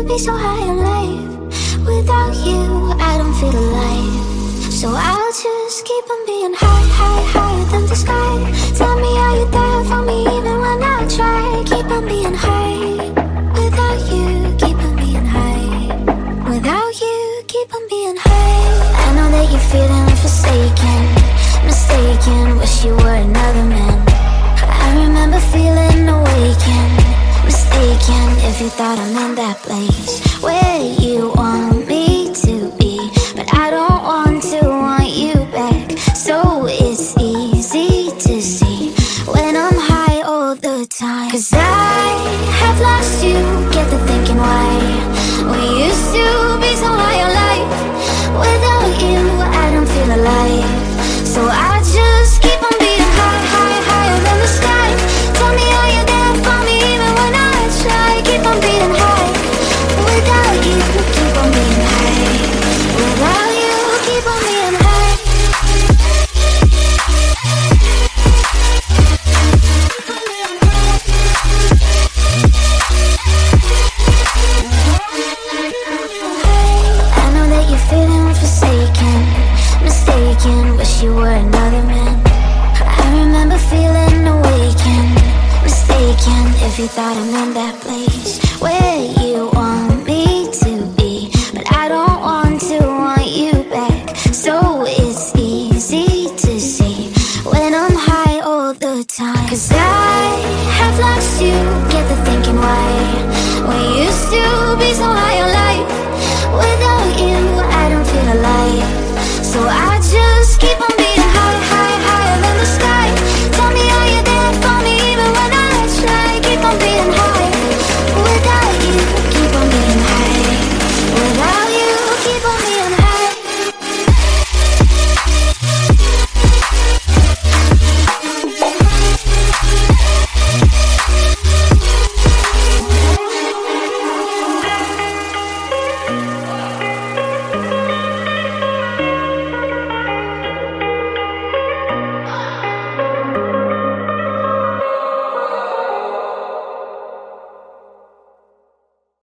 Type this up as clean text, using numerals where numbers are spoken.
be so high on life. Without you, I don't feel alive. So I'll just keep on being high, high, higher than the sky. Tell me, are you there for me even when I try? Keep on being high. Without you, keep on being high. Without you, keep on being high. I know that you're feeling forsaken, mistaken, wish you were another man. I remember feeling awakened, mistaken if you thought I'm in that place where you want me to be. But I don't want you back. So it's easy to see when I'm high all the time. 'Cause I have lost you, get the thinking why. We used to be so high on life. Without you, I don't feel alive. So I just keep on being high, high, higher than the sky. Tell me, are you there for me even when I try? Keep on being high. Without you, keep on being high. Without you, keep on being high. I know that you're feeling forsaken, mistaken, wish you were another man. I remember feeling awakened, mistaken if you thought I'm in that place where you want me to be. But I don't want you back. So it's easy to see when I'm high all the time. 'Cause I have lost you, get the thinking why. We used to be so high on